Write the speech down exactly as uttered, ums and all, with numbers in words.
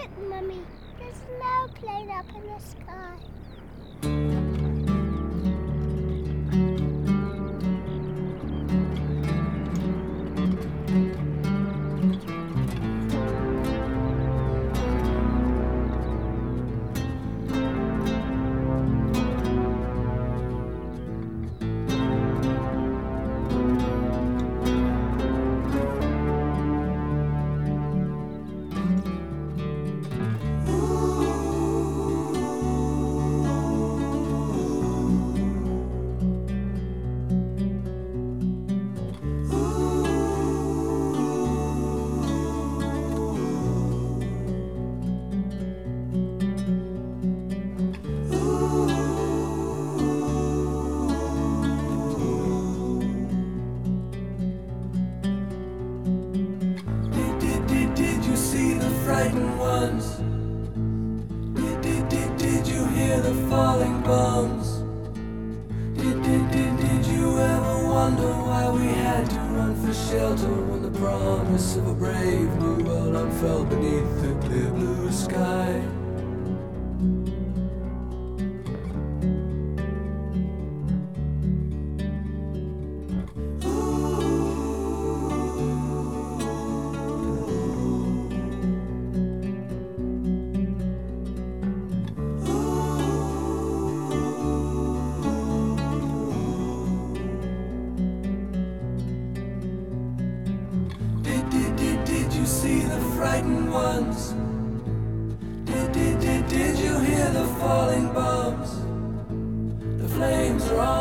Mummy, there's no plane up in the sky. Frightened ones. Did, did, did, did you hear the falling bombs? Did, did, did, did you ever wonder why we had to run for shelter when the promise of a brave new world unfurled beneath the clear blue sky? Did you see the frightened ones? Did, did, did, did you hear the falling bombs? The flames are on